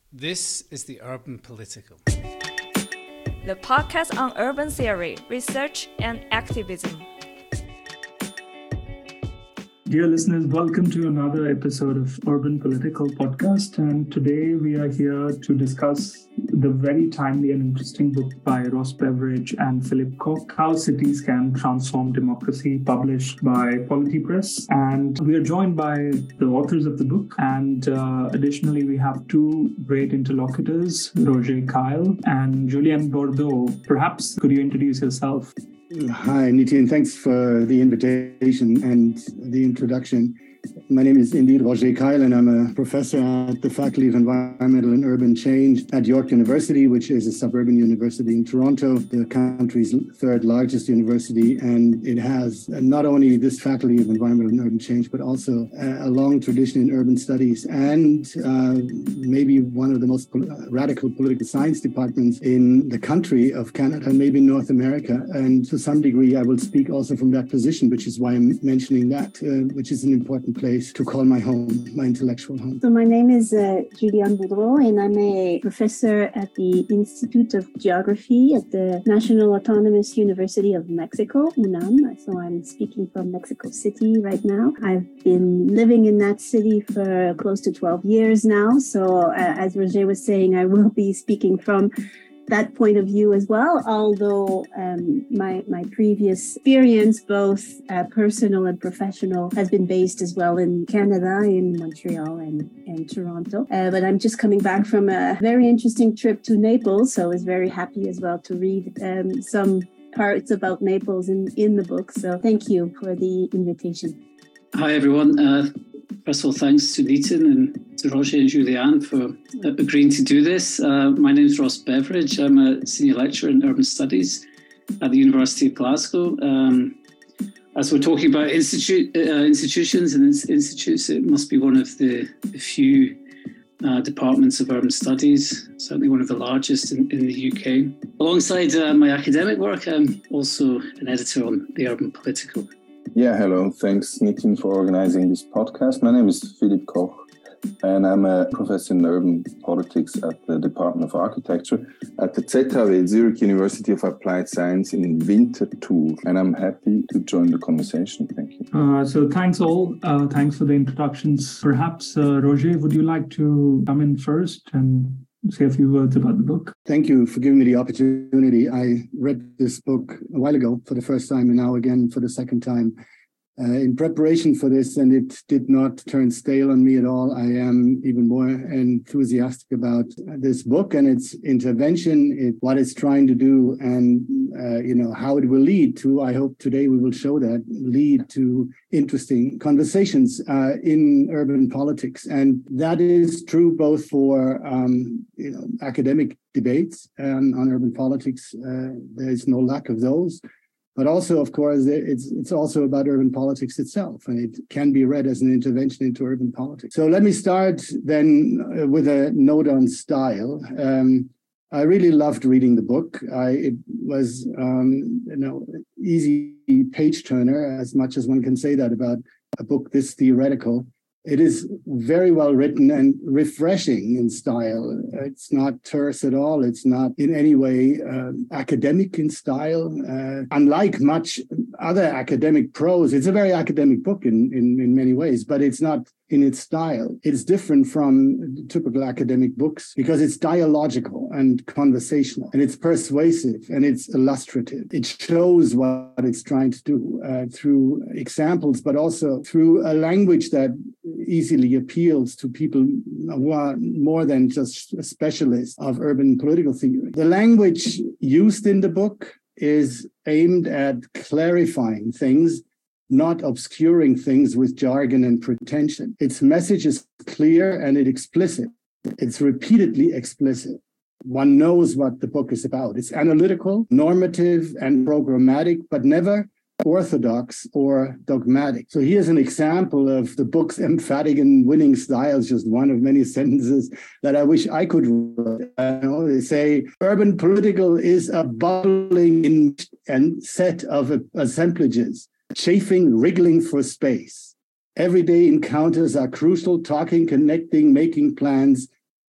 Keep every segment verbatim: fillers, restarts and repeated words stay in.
This is the Urban Political, the podcast on urban theory, research, and activism. Dear listeners, welcome to another episode of Urban Political Podcast. And today we are here to discuss the very timely and interesting book by Ross Beveridge and Philip Koch, How Cities Can Transform Democracy, published by Polity Press. And we are joined by the authors of the book. And uh, additionally, we have two great interlocutors, Roger Kyle and Julien Bordeaux. Perhaps could you introduce yourself? Hi, Nitin. Thanks for the invitation and the introduction. My name is indeed Roger Kyle, and I'm a professor at the Faculty of Environmental and Urban Change at York University, which is a suburban university in Toronto, the country's third largest university. And it has not only this Faculty of Environmental and Urban Change, but also a long tradition in urban studies and uh, maybe one of the most pol- radical political science departments in the country of Canada, maybe North America. And to some degree, I will speak also from that position, which is why I'm mentioning that, uh, which is an important place to call my home, my intellectual home. So my name is uh, Julien Bordeaux, and I'm a professor at the Institute of Geography at the National Autonomous University of Mexico, UNAM. So I'm speaking from Mexico City right now. I've been living in that city for close to twelve years now. So uh, as Roger was saying, I will be speaking from that point of view as well, although um, my my previous experience, both uh, personal and professional, has been based as well in Canada, in Montreal and, and Toronto. Uh, but I'm just coming back from a very interesting trip to Naples, so I was very happy as well to read um, some parts about Naples in, in the book. So thank you for the invitation. Hi, everyone. Uh, first of all, thanks to Nitin and to Roger and Julien for agreeing to do this. Uh, my name is Ross Beveridge. I'm a senior lecturer in urban studies at the University of Glasgow. Um, as we're talking about institute, uh, institutions and institutes, it must be one of the, the few uh, departments of urban studies, certainly one of the largest in, in the U K. Alongside uh, my academic work, I'm also an editor on the Urban Political. Yeah, hello. Thanks, Nitin, for organizing this podcast. My name is Philip Koch, and I'm a professor in urban politics at the Department of Architecture at the Z H W, Zurich University of Applied Science in Winterthur. And I'm happy to join the conversation. Thank you. Uh, so thanks all. Uh, thanks for the introductions. Perhaps, uh, Roger, would you like to come in first and say a few words about the book? Thank you for giving me the opportunity. I read this book a while ago for the first time and now again for the second time uh, in preparation for this, and it did not turn stale on me at all. I am even more enthusiastic about this book and its intervention, it, what it's trying to do, and uh, you know how it will lead to, I hope today we will show that, lead to interesting conversations uh, in urban politics. And that is true both for um, you know academic debates um, on urban politics. Uh, there's no lack of those. But also, of course, it's it's also about urban politics itself, and it can be read as an intervention into urban politics. So let me start then with a note on style. Um, I really loved reading the book. I, it was, um, you know, easy page turner, as much as one can say that about a book this theoretical. It is very well written and refreshing in style. It's not terse at all. It's not in any way uh, academic in style. Uh, unlike much other academic prose, it's a very academic book in, in, in many ways, but it's not in its style. It's different from typical academic books because it's dialogical and conversational, and it's persuasive and it's illustrative. It shows what it's trying to do uh, through examples, but also through a language that easily appeals to people who are more than just specialists of urban political theory. The language used in the book is aimed at clarifying things, not obscuring things with jargon and pretension. Its message is clear and it's explicit. It's repeatedly explicit. One knows what the book is about. It's analytical, normative, and programmatic, but never orthodox or dogmatic. So here's an example of the book's emphatic and winning style, just one of many sentences that I wish I could write. You know, they say, urban political is a bubbling in and set of assemblages, chafing, wriggling for space. Everyday encounters are crucial, talking, connecting, making plans,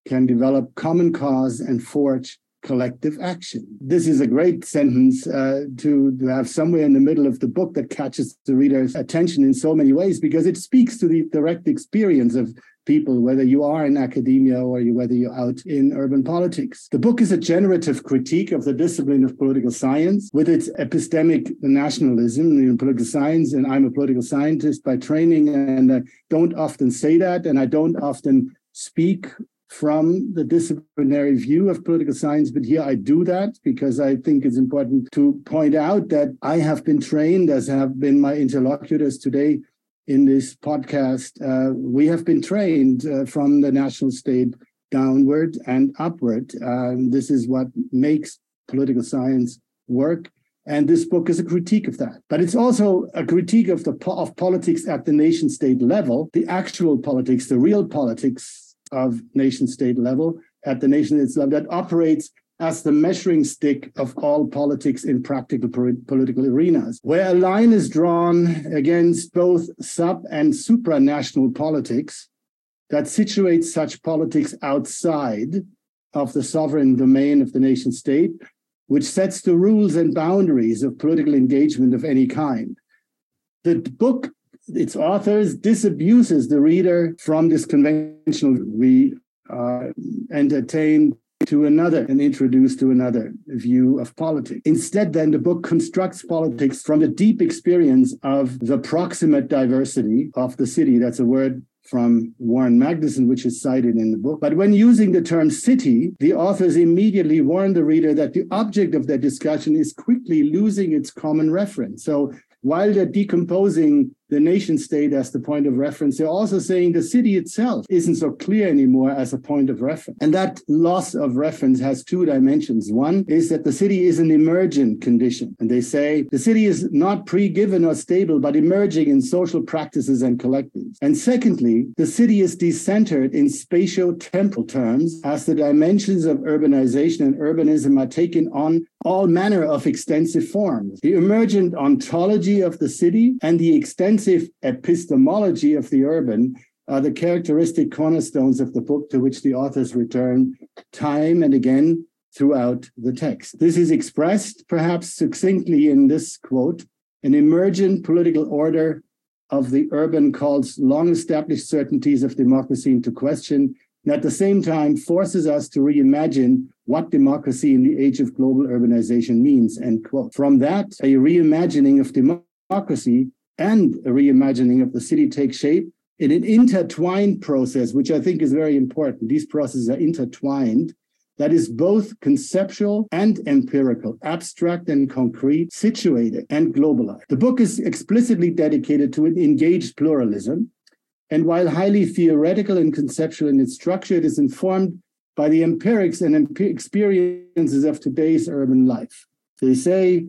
can develop common cause and forge collective action. This is a great sentence uh, to, to have somewhere in the middle of the book that catches the reader's attention in so many ways, because it speaks to the direct experience of people, whether you are in academia or you, whether you're out in urban politics. The book is a generative critique of the discipline of political science with its epistemic nationalism in political science. And I'm a political scientist by training, and I don't often say that, and I don't often speak from the disciplinary view of political science, but here I do that because I think it's important to point out that I have been trained, as have been my interlocutors today in this podcast. Uh, we have been trained uh, from the national state downward and upward. Uh, this is what makes political science work. And this book is a critique of that. But it's also a critique of the po- of politics at the nation state level, the actual politics, the real politics of nation-state level, at the nation-state level, that operates as the measuring stick of all politics in practical po- political arenas, where a line is drawn against both sub- and supranational politics that situates such politics outside of the sovereign domain of the nation-state, which sets the rules and boundaries of political engagement of any kind. The book, its authors, disabuses the reader from this conventional we are entertained to another and introduced to another view of politics. Instead, then, the book constructs politics from the deep experience of the proximate diversity of the city. That's a word from Warren Magnuson, which is cited in the book. But when using the term city, the authors immediately warn the reader that the object of their discussion is quickly losing its common reference. So while they're decomposing the nation state as the point of reference, they're also saying the city itself isn't so clear anymore as a point of reference. And that loss of reference has two dimensions. One is that the city is an emergent condition. And they say the city is not pre-given or stable, but emerging in social practices and collectives. And secondly, the city is decentered in spatio-temporal terms as the dimensions of urbanization and urbanism are taken on all manner of extensive forms. The emergent ontology of the city and the extensive epistemology of the urban are the characteristic cornerstones of the book, to which the authors return time and again throughout the text. This is expressed perhaps succinctly in this quote: an emergent political order of the urban calls long-established certainties of democracy into question, and at the same time forces us to reimagine what democracy in the age of global urbanization means, end quote. From that, a reimagining of democracy and a reimagining of the city takes shape in an intertwined process, which I think is very important. These processes are intertwined. That is both conceptual and empirical, abstract and concrete, situated and globalized. The book is explicitly dedicated to an engaged pluralism. And while highly theoretical and conceptual in its structure, it is informed by the empirics and emp- experiences of today's urban life. They say,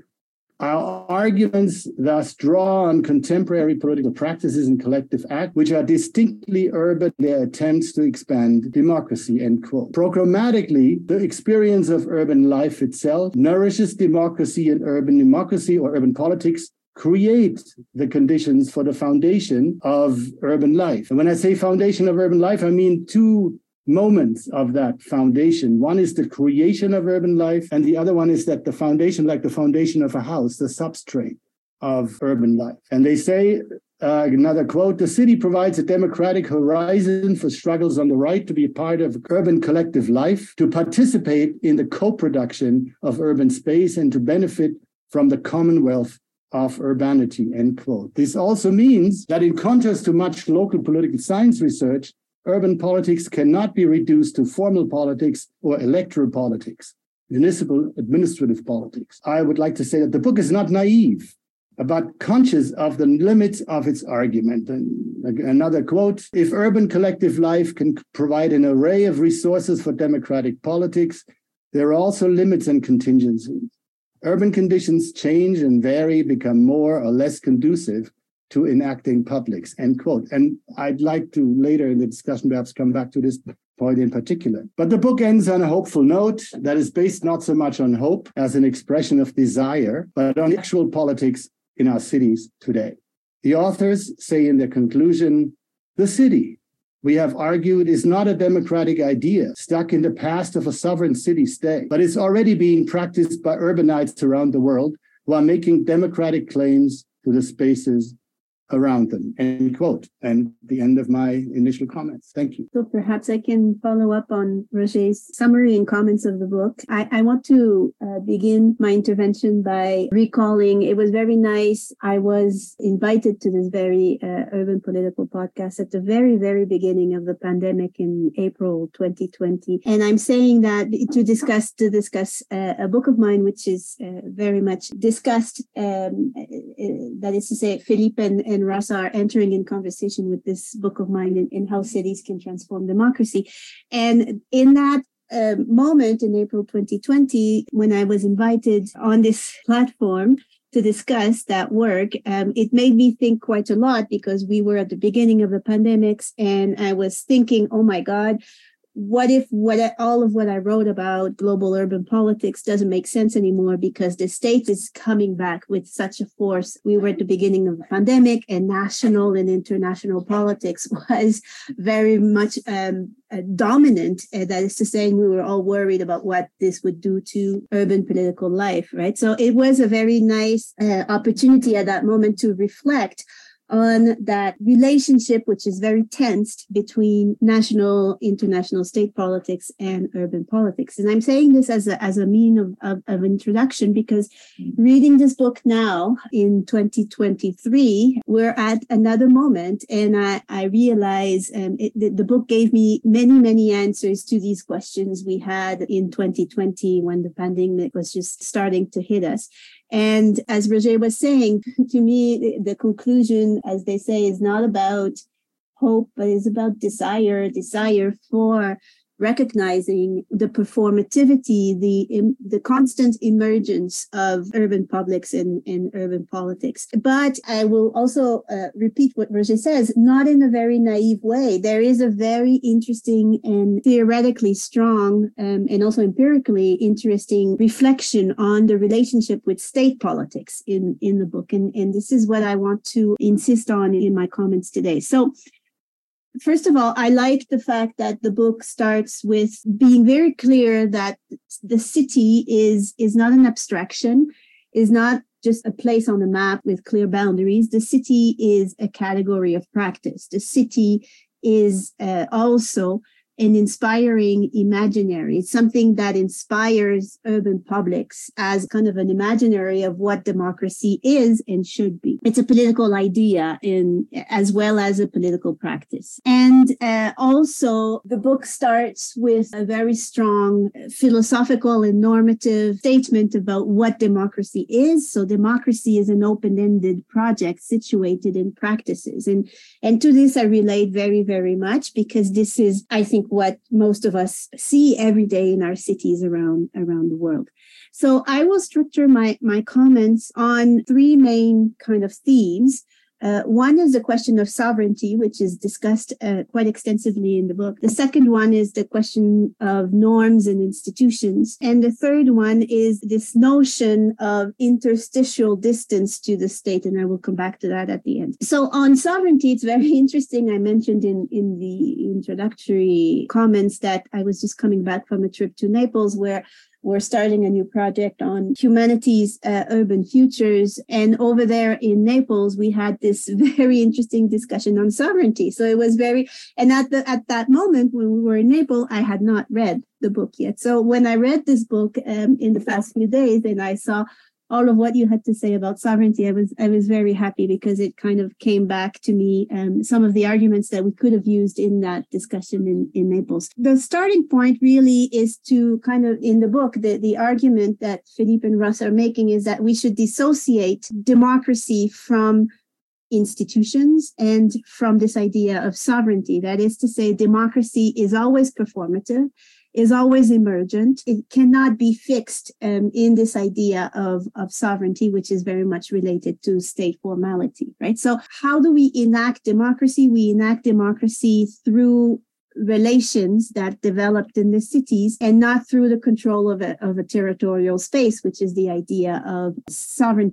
our arguments thus draw on contemporary political practices and collective act, which are distinctly urban in their attempts to expand democracy, end quote. Programmatically, the experience of urban life itself nourishes democracy, and urban democracy or urban politics create the conditions for the foundation of urban life. And when I say foundation of urban life, I mean two moments of that foundation. One is the creation of urban life, and the other one is that the foundation, like the foundation of a house, the substrate of urban life. And they say, uh, another quote, the city provides a democratic horizon for struggles on the right to be part of urban collective life, to participate in the co-production of urban space, and to benefit from the commonwealth of urbanity, end quote. This also means that in contrast to much local political science research, urban politics cannot be reduced to formal politics or electoral politics, municipal administrative politics. I would like to say that the book is not naive, but conscious of the limits of its argument. And another quote, if urban collective life can provide an array of resources for democratic politics, there are also limits and contingencies. Urban conditions change and vary, become more or less conducive to enacting publics, end quote. And I'd like to later in the discussion perhaps come back to this point in particular. But the book ends on a hopeful note that is based not so much on hope as an expression of desire, but on actual politics in our cities today. The authors say in their conclusion, the city, we have argued, is not a democratic idea stuck in the past of a sovereign city-state, but is already being practiced by urbanites around the world who are making democratic claims to the spaces around them, end quote. And the end of my initial comments. Thank you. So perhaps I can follow up on Roger's summary and comments of the book. I, I want to uh, begin my intervention by recalling it was very nice. I was invited to this very uh, urban political podcast at the very, very beginning of the pandemic in April twenty twenty. And I'm saying that to discuss, to discuss uh, a book of mine, which is uh, very much discussed, um, uh, that is to say, Philippe and, and Russ are entering in conversation with this book of mine in, in how cities can transform democracy. And in that uh, moment in April twenty twenty, when I was invited on this platform to discuss that work, um, it made me think quite a lot because we were at the beginning of the pandemics and I was thinking, oh my God, what if what I, all of what I wrote about global urban politics doesn't make sense anymore because the state is coming back with such a force? We were at the beginning of the pandemic and national and international politics was very much um, uh, dominant. Uh, that is to say, we were all worried about what this would do to urban political life, right? So it was a very nice uh, opportunity at that moment to reflect on that relationship, which is very tensed between national, international state politics and urban politics. And I'm saying this as a, as a mean of, of, of introduction because reading this book now in twenty twenty-three, we're at another moment. And I, I realize um, it, the, the book gave me many, many answers to these questions we had in twenty twenty when the pandemic was just starting to hit us. And as Roger was saying, to me, the, the conclusion, as they say, is not about hope, but it's about desire, desire for recognizing the performativity, the the constant emergence of urban publics and, and urban politics. But I will also uh, repeat what Roger says, not in a very naive way. There is a very interesting and theoretically strong um, and also empirically interesting reflection on the relationship with state politics in, in the book. And, and this is what I want to insist on in my comments today. So first of all, I like the fact that the book starts with being very clear that the city is, is not an abstraction, is not just a place on the map with clear boundaries. The city is a category of practice. The city is uh, also an inspiring imaginary. It's something that inspires urban publics as kind of an imaginary of what democracy is and should be. It's a political idea in as well as a political practice. And uh, also the book starts with a very strong philosophical and normative statement about what democracy is. So democracy is an open-ended project situated in practices. And, and to this I relate very, very much because this is, I think, what most of us see every day in our cities around, around the world. So I will structure my, my comments on three main kind of themes. Uh, one is the question of sovereignty, which is discussed uh, quite extensively in the book. The second one is the question of norms and institutions. And the third one is this notion of interstitial distance to the state. And I will come back to that at the end. So on sovereignty, it's very interesting. I mentioned in, in the introductory comments that I was just coming back from a trip to Naples where we're starting a new project on humanities, uh, urban futures. And over there in Naples, we had this very interesting discussion on sovereignty. So it was very, and at the, at that moment when we were in Naples, I had not read the book yet. So when I read this book um, in the past few days and I saw all of what you had to say about sovereignty, I was I was very happy because it kind of came back to me um, some of the arguments that we could have used in that discussion in, in Naples. The starting point really is to kind of, in the book, the, the argument that Philippe and Russ are making is that we should dissociate democracy from institutions and from this idea of sovereignty. That is to say, democracy is always performative, is always emergent. It cannot be fixed um, in this idea of, of sovereignty, which is very much related to state formality, right? So how do we enact democracy? We enact democracy through relations that developed in the cities and not through the control of a, of a territorial space, which is the idea of sovereignty.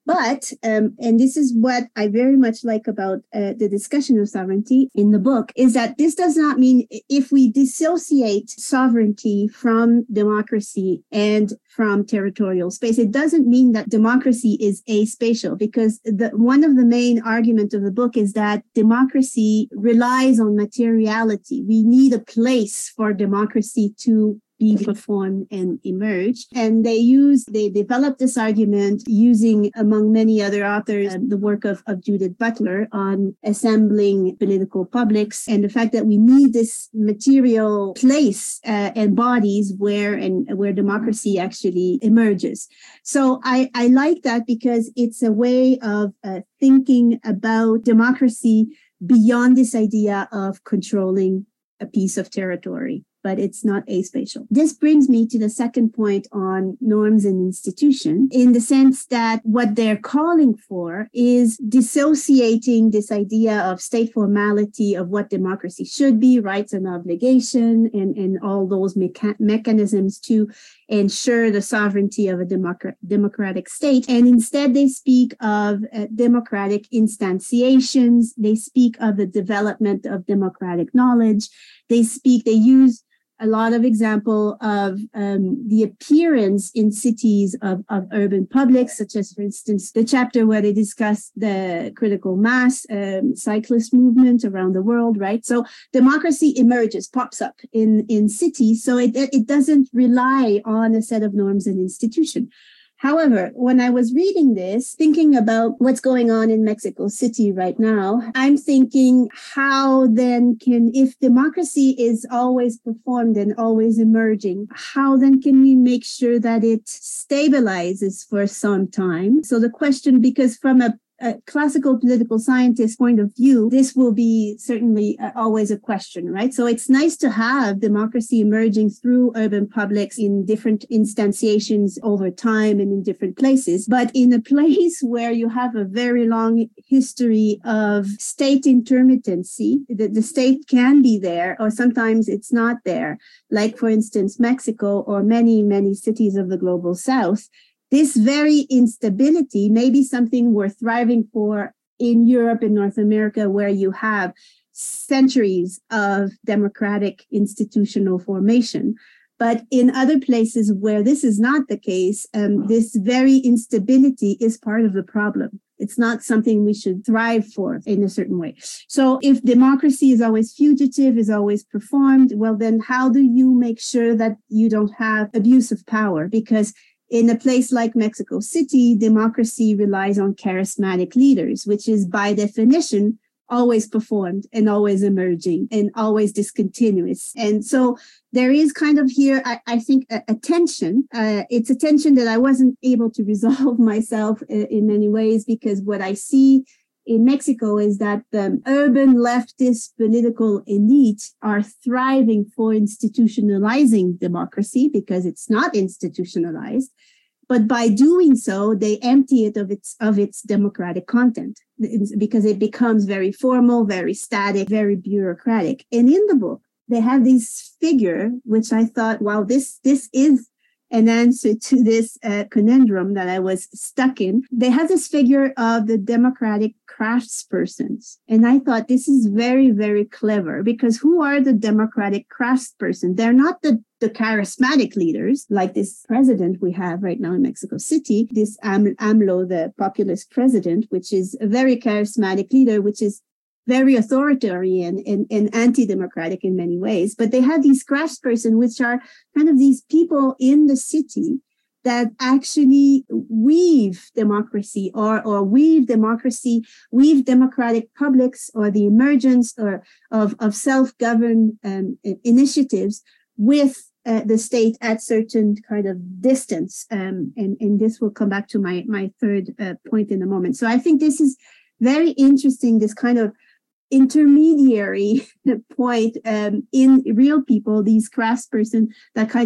But, um, and this is what I very much like about uh, the discussion of sovereignty in the book, is that this does not mean if we dissociate sovereignty from democracy and from territorial space, it doesn't mean that democracy is aspatial, because the, one of the main arguments of the book is that democracy relies on materiality. We need a place for democracy to be performed and emerge. And they use, they developed this argument using, among many other authors, uh, the work of, of Judith Butler on assembling political publics and the fact that we need this material place uh, and bodies where and where democracy actually emerges. So I, I like that because it's a way of uh, thinking about democracy beyond this idea of controlling a piece of territory, but it's not aspatial. This brings me to the second point on norms and institution, in the sense that what they're calling for is dissociating this idea of state formality of what democracy should be, rights and obligation, and, and all those mecha- mechanisms to ensure the sovereignty of a democrat- democratic state. And instead, they speak of uh, democratic instantiations. They speak of the development of democratic knowledge. They speak, they use a lot of example of um, the appearance in cities of, of urban publics, such as, for instance, the chapter where they discuss the critical mass um, cyclist movement around the world, right? So democracy emerges, pops up in, in cities. So it, it doesn't rely on a set of norms and institutions. However, when I was reading this, thinking about what's going on in Mexico City right now, I'm thinking how then can, if democracy is always performed and always emerging, how then can we make sure that it stabilizes for some time? So the question, because from a a classical political scientist point of view, this will be certainly uh, always a question, right? So it's nice to have democracy emerging through urban publics in different instantiations over time and in different places. But in a place where you have a very long history of state intermittency, the, the state can be there, or sometimes it's not there. Like, for instance, Mexico or many, many cities of the global south. This very instability may be something we're thriving for in Europe and North America, where you have centuries of democratic institutional formation. But in other places where this is not the case, um, this very instability is part of the problem. It's not something we should thrive for in a certain way. So if democracy is always fugitive, is always performed, well, then how do you make sure that you don't have abuse of power? Because in a place like Mexico City, democracy relies on charismatic leaders, which is by definition always performed and always emerging and always discontinuous. And so there is kind of here, I, I think, a, a tension. Uh, it's a tension that I wasn't able to resolve myself in, in many ways, because what I see in Mexico is that the urban leftist political elite are thriving for institutionalizing democracy because it's not institutionalized. But by doing so, they empty it of its of its democratic content, because it becomes very formal, very static, very bureaucratic. And in the book, they have this figure, which I thought, wow, this this is an answer to this uh, conundrum that I was stuck in. They have this figure of the democratic craftspersons. And I thought this is very, very clever, because who are the democratic craftspersons? They're not the, the charismatic leaders like this president we have right now in Mexico City, this Am- AMLO, the populist president, which is a very charismatic leader, which is very authoritarian and, and anti-democratic in many ways. But they have these craftspersons, which are kind of these people in the city that actually weave democracy or, or weave democracy, weave democratic publics or the emergence or of, of self-governed um, initiatives with uh, the state at certain kind of distance. Um, and, and this will come back to my, my third uh, point in a moment. So I think this is very interesting, this kind of intermediary point um, in real people, these craftspersons that kind of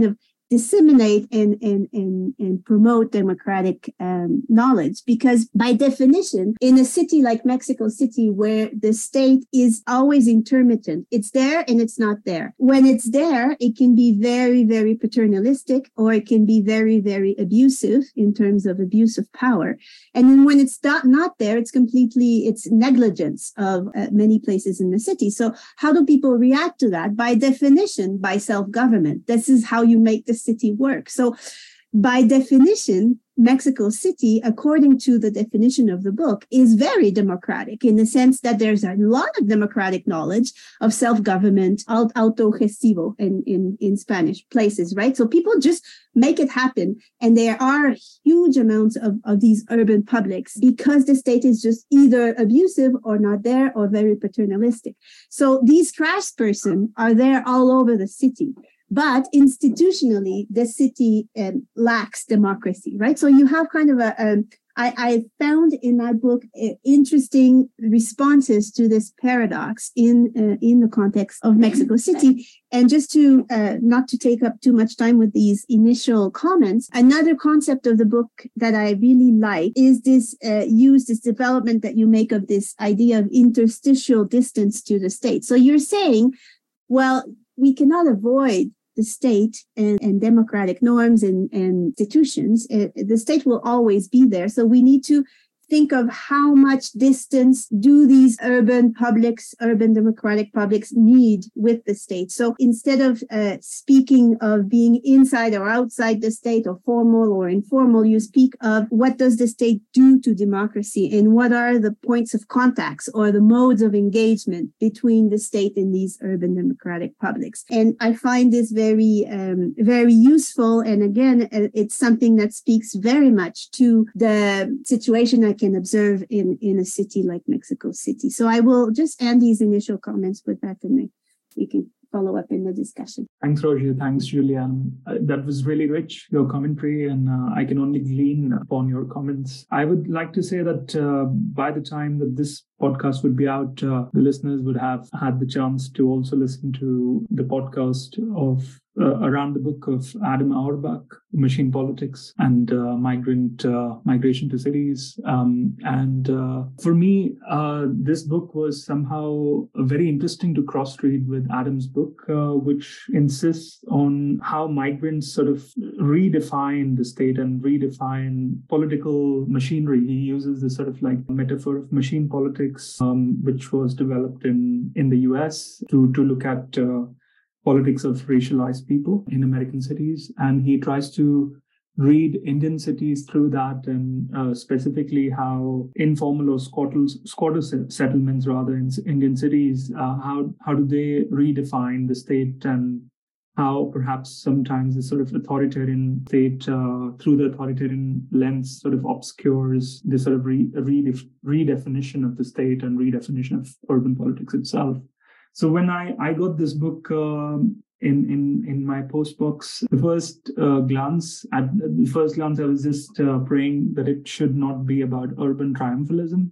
disseminate and, and, and, and promote democratic um, knowledge. Because by definition, in a city like Mexico City, where the state is always intermittent, it's there and it's not there. When it's there, it can be very, very paternalistic, or it can be very, very abusive in terms of abuse of power. And then when it's not, not there, it's completely, it's negligence of uh, many places in the city. So how do people react to that? By definition, by self-government. This is how you make the city work. So by definition, Mexico City, according to the definition of the book, is very democratic in the sense that there's a lot of democratic knowledge of self-government, autogestivo in, in, in Spanish places, right? So people just make it happen. And there are huge amounts of, of these urban publics because the state is just either abusive or not there or very paternalistic. So these craftspersons are there all over the city. But institutionally, the city um, lacks democracy, right? So you have kind of a, um, I, I found in that book uh, interesting responses to this paradox in uh, in the context of Mexico City. And just to uh, not to take up too much time with these initial comments, another concept of the book that I really like is this uh, use, this development that you make of this idea of interstitial distance to the state. So you're saying, well, we cannot avoid the state and, and democratic norms and, and institutions. Uh, the state will always be there. So we need to think of how much distance do these urban publics, urban democratic publics need with the state. So instead of uh, speaking of being inside or outside the state or formal or informal, you speak of what does the state do to democracy and what are the points of contacts or the modes of engagement between the state and these urban democratic publics. And I find this very, um, very useful. And again, it's something that speaks very much to the situation I can observe in, in a city like Mexico City. So I will just end these initial comments with that, and we can follow up in the discussion. Thanks, Roger. Thanks, Julian. Uh, that was really rich, your commentary, and uh, I can only glean upon your comments. I would like to say that uh, by the time that this podcast would be out, uh, the listeners would have had the chance to also listen to the podcast of uh, around the book of Adam Auerbach, Machine Politics and uh, Migrant uh, Migration to Cities. Um, and uh, for me, uh, this book was somehow very interesting to cross-read with Adam's book, uh, which insists on how migrants sort of redefine the state and redefine political machinery. He uses this sort of like metaphor of machine politics, um, which was developed in, in the U S to, to look at uh, politics of racialized people in American cities. And he tries to read Indian cities through that, and uh, specifically how informal or squatter, squatter settlements rather in Indian cities, uh, how, how do they redefine the state, and how perhaps sometimes the sort of authoritarian state uh, through the authoritarian lens sort of obscures the sort of re- redef- redefinition of the state and redefinition of urban politics itself. So when I, I got this book uh, in, in, in my postbox, the first uh, glance, at the first glance, I was just uh, praying that it should not be about urban triumphalism.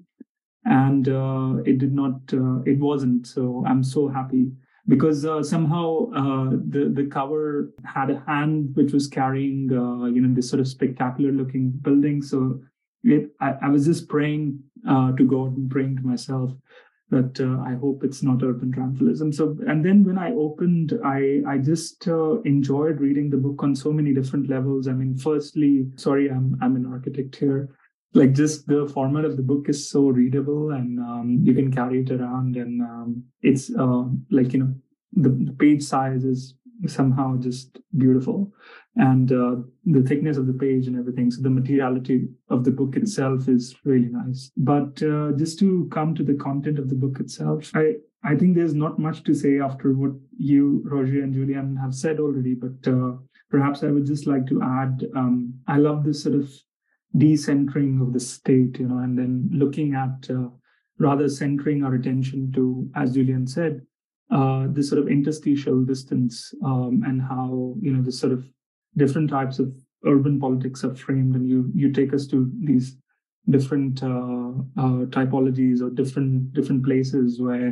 And uh, it did not, uh, it wasn't. So I'm so happy. Because uh, somehow uh, the the cover had a hand which was carrying uh, you know this sort of spectacular looking building. So it, I, I was just praying uh, to God and praying to myself that uh, I hope it's not urban triumphalism. So and then when I opened, I I just uh, enjoyed reading the book on so many different levels. I mean, firstly, sorry, I'm I'm an architect here. Like just the format of the book is so readable, and um, you can carry it around, and um, it's uh, like, you know, the, the page size is somehow just beautiful, and uh, the thickness of the page and everything. So the materiality of the book itself is really nice. But uh, just to come to the content of the book itself, I, I think there's not much to say after what you, Roger and Julian have said already, but uh, perhaps I would just like to add, um, I love this sort of decentering of the state, you know, and then looking at uh, rather centering our attention to, as Julian said, uh, this sort of interstitial distance um, and how, you know, the sort of different types of urban politics are framed. And you you take us to these different uh, uh, typologies or different different places where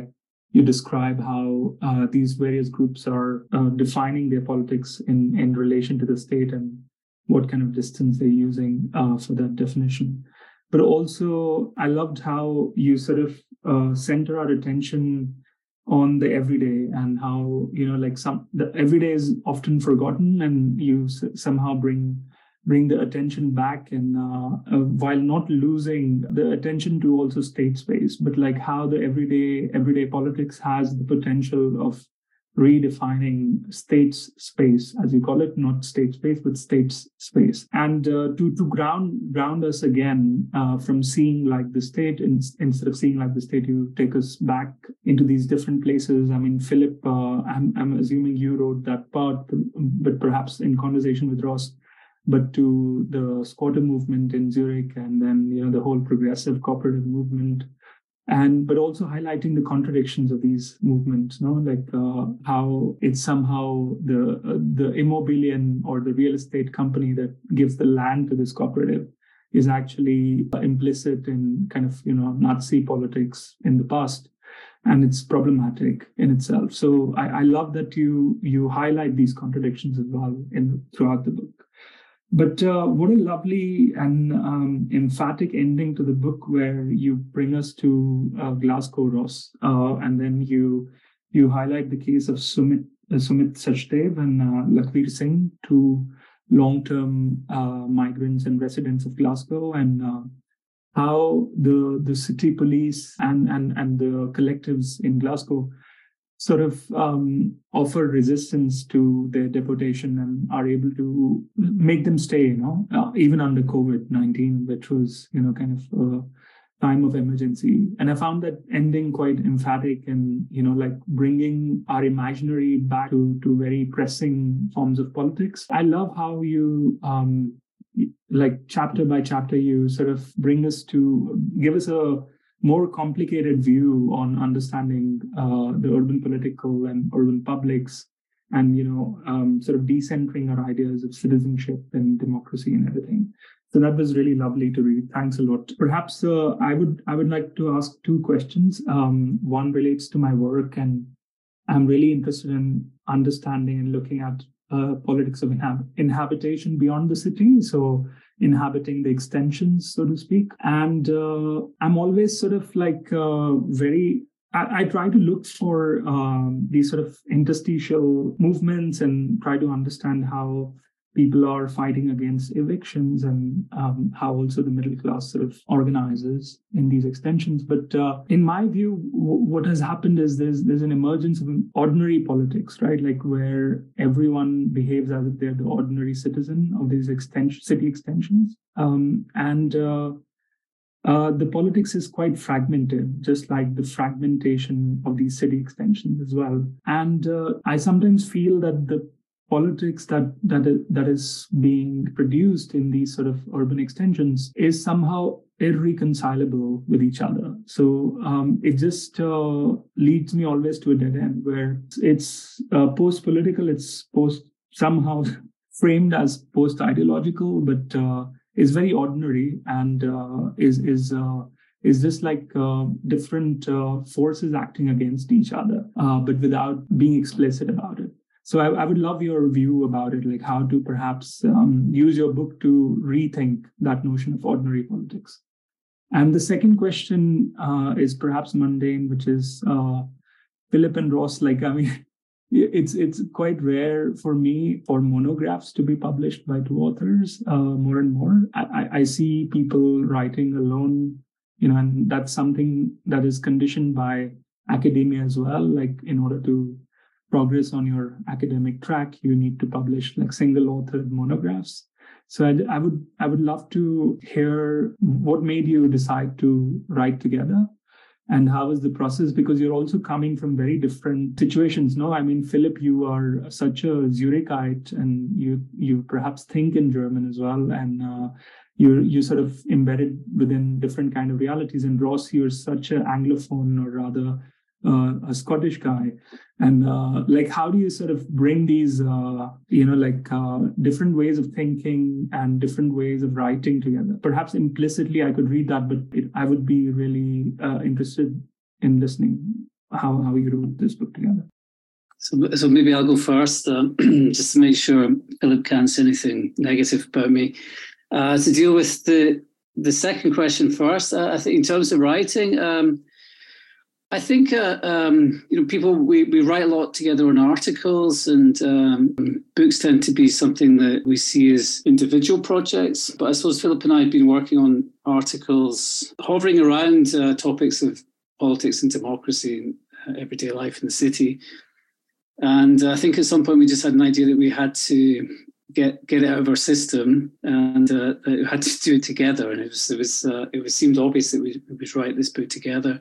you describe how uh, these various groups are uh, defining their politics in, in relation to the state and what kind of distance they're using uh, for that definition. But also, I loved how you sort of uh, center our attention on the everyday and how, you know, like some the everyday is often forgotten, and you s- somehow bring bring the attention back, and uh, uh, while not losing the attention to also state space, but like how the everyday everyday politics has the potential of redefining states space, as you call it, not state space, but states space. And uh, to to ground ground us again uh, from seeing like the state, in, instead of seeing like the state, you take us back into these different places. I mean, Philip, uh, I'm, I'm assuming you wrote that part, but perhaps in conversation with Ross, but to the squatter movement in Zurich, and then, you know, the whole progressive cooperative movement, and but also highlighting the contradictions of these movements, no, like uh, how it's somehow the uh, the immobilian or the real estate company that gives the land to this cooperative is actually uh, implicit in kind of, you know, Nazi politics in the past, and it's problematic in itself. So I, I love that you you highlight these contradictions as well in throughout the book. But uh, what a lovely and um, emphatic ending to the book, where you bring us to uh, Glasgow, Ross, uh, and then you you highlight the case of Sumit uh, Sumit Sachdev and uh, Lakhvir Singh, two long-term uh, migrants and residents of Glasgow, and uh, how the the city police and and and the collectives in Glasgow sort of um, offer resistance to their deportation and are able to make them stay, you know, uh, even under COVID nineteen, which was, you know, kind of a time of emergency. And I found that ending quite emphatic and, you know, like bringing our imaginary back to, to very pressing forms of politics. I love how you, um, like chapter by chapter, you sort of bring us to give us a more complicated view on understanding uh, the urban political and urban publics, and, you know, um, sort of decentering our ideas of citizenship and democracy and everything. So that was really lovely to read. Thanks a lot. Perhaps uh, I would I would like to ask two questions. Um, one relates to my work, and I'm really interested in understanding and looking at uh, politics of inhab- inhabitation beyond the city. So inhabiting the extensions, so to speak. And uh, I'm always sort of like uh, very, I, I try to look for um, these sort of interstitial movements and try to understand how people are fighting against evictions, and um, how also the middle class sort of organizes in these extensions. But uh, in my view, w- what has happened is there's there's an emergence of ordinary politics, right? Like where everyone behaves as if they're the ordinary citizen of these extension, city extensions. Um, and uh, uh, the politics is quite fragmented, just like the fragmentation of these city extensions as well. And uh, I sometimes feel that the politics that that is, that is being produced in these sort of urban extensions is somehow irreconcilable with each other. So um, it just uh, leads me always to a dead end, where it's uh, post-political, it's post somehow framed as post-ideological, but uh, is very ordinary, and uh, is is uh, is just like uh, different uh, forces acting against each other, uh, but without being explicit about it. So I, I would love your view about it, like how to perhaps um, use your book to rethink that notion of ordinary politics. And the second question uh, is perhaps mundane, which is uh, Philip and Ross. Like, I mean, it's it's quite rare for me for monographs to be published by two authors. Uh, more and more, I, I see people writing alone, you know, and that's something that is conditioned by academia as well. Like, in order to progress on your academic track, you need to publish like single authored monographs. So I, I would I would love to hear what made you decide to write together, and how was the process? Because you're also coming from very different situations. No, I mean, Philip, you are such a Zurichite, and you you perhaps think in German as well, and uh, you you sort of embedded within different kind of realities. And Ross, you're such an Anglophone, or rather Uh, a Scottish guy, and uh, like how do you sort of bring these uh, you know like uh, different ways of thinking and different ways of writing together? Perhaps implicitly I could read that, but it, I would be really uh, interested in listening how, how you wrote this book together. So, so maybe I'll go first, uh, just to make sure Philip can't say anything negative about me. Uh, to deal with the the second question first, uh, I think in terms of writing, um, I think uh, um, you know people we, we write a lot together on articles, and um, books tend to be something that we see as individual projects. But I suppose Philip and I have been working on articles hovering around uh, topics of politics and democracy and uh, everyday life in the city. And I think at some point we just had an idea that we had to get get it out of our system, and uh, we had to do it together. And it was it was uh, it was seemed obvious that we we would write this book together.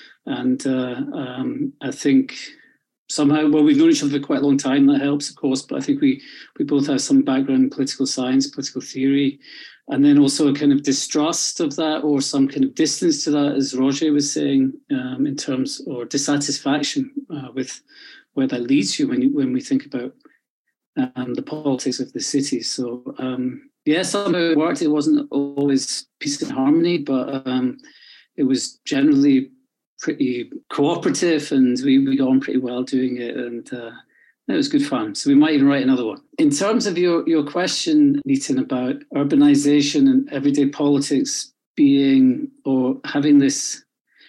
And uh, um, I think somehow, well, we've known each other for quite a long time. That helps, of course. But I think we we both have some background in political science, political theory, and then also a kind of distrust of that, or some kind of distance to that, as Roger was saying, um, in terms or dissatisfaction uh, with where that leads you when you, when we think about um, the politics of the city. So um, yeah, somehow it worked. It wasn't always peace and harmony, but um, it was generally pretty cooperative, and we, we got on pretty well doing it, and uh, it was good fun. So we might even write another one. In terms of your, your question, Nitin, about urbanization and everyday politics being or having this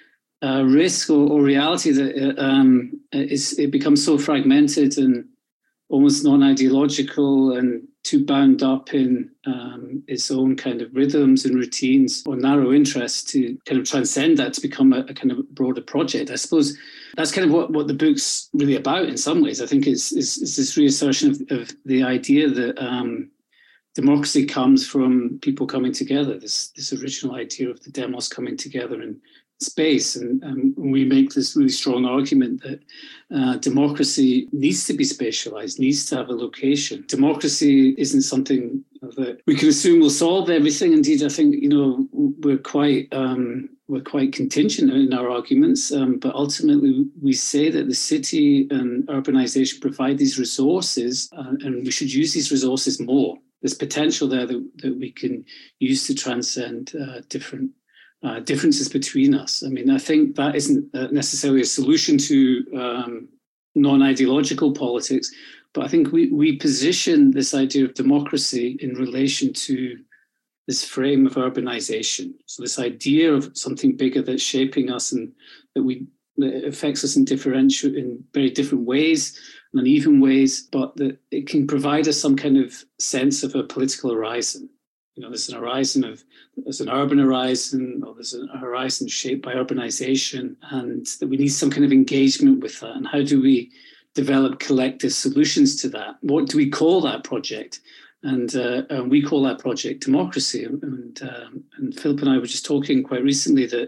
uh, risk or, or reality that it, um, is, it becomes so fragmented and almost non-ideological and too bound up in um, its own kind of rhythms and routines or narrow interests to kind of transcend that to become a, a kind of broader project. I suppose that's kind of what, what the book's really about in some ways. I think it's, it's, it's this reassertion of, of the idea that um, democracy comes from people coming together, this, this original idea of the demos coming together in space. And um, we make this really strong argument that uh, democracy needs to be spatialized, needs to have a location. Democracy isn't something that we can assume will solve everything. Indeed, I think, you know, we're quite um, we're quite contingent in our arguments, um, but ultimately we say that the city and urbanization provide these resources, uh, and we should use these resources more. There's potential there that, that we can use to transcend uh, different Uh, differences between us. I mean, I think that isn't uh, necessarily a solution to um, non-ideological politics, but I think we, we position this idea of democracy in relation to this frame of urbanization. So this idea of something bigger that's shaping us and that we that affects us in differential in very different ways, uneven ways, but that it can provide us some kind of sense of a political horizon. You know, there's an horizon of, there's an urban horizon, or there's a horizon shaped by urbanization, and that we need some kind of engagement with that. And how do we develop collective solutions to that? What do we call that project? And, uh, and we call that project democracy. And, um, and Philip and I were just talking quite recently that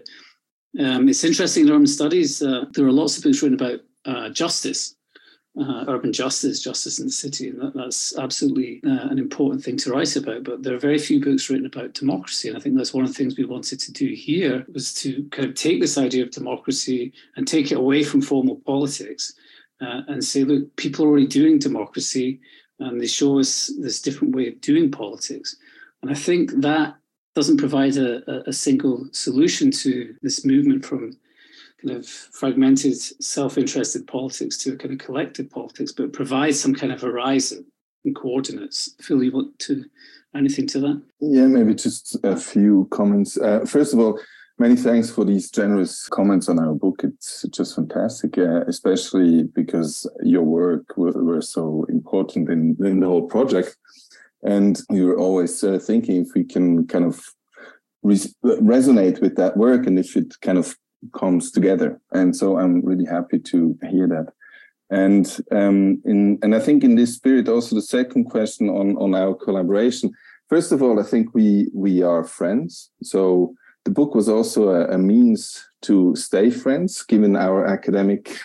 um, it's interesting in urban studies, uh, there are lots of books written about uh, justice. Uh, urban justice, justice in the city, and that, that's absolutely uh, an important thing to write about. But there are very few books written about democracy, and I think that's one of the things we wanted to do here, was to kind of take this idea of democracy and take it away from formal politics uh, and say, look, people are already doing democracy, and they show us this different way of doing politics. And I think that doesn't provide a, a single solution to this movement from kind of fragmented, self-interested politics to a kind of collective politics, but provides some kind of horizon and coordinates. Phil, you want to anything to that? Yeah, maybe just a few comments. Uh, first of all, many thanks for these generous comments on our book. It's just fantastic, uh, especially because your work were, were so important in, in the whole project. And we were always uh, thinking if we can kind of res- resonate with that work and if it kind of comes together. And so I'm really happy to hear that. And um, in and I think in this spirit, also the second question on, on our collaboration. First of all, I think we we are friends. So the book was also a, a means to stay friends, given our academic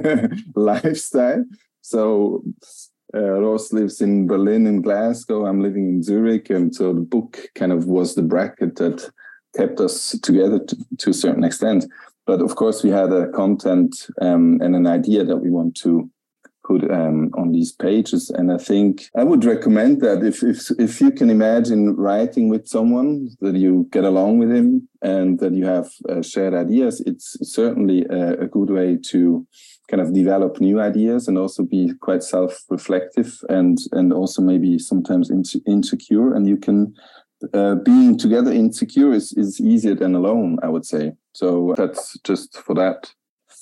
lifestyle. So uh, Ross lives in Berlin and Glasgow. I'm living in Zurich. And so the book kind of was the bracket that kept us together to, to a certain extent. But of course, we had a content um, and an idea that we want to put um, on these pages. And I think I would recommend that if, if if you can imagine writing with someone, that you get along with him and that you have uh, shared ideas, it's certainly a, a good way to kind of develop new ideas and also be quite self-reflective and, and also maybe sometimes insecure. And you can, uh, being together insecure is, is easier than alone, I would say. So that's just for that.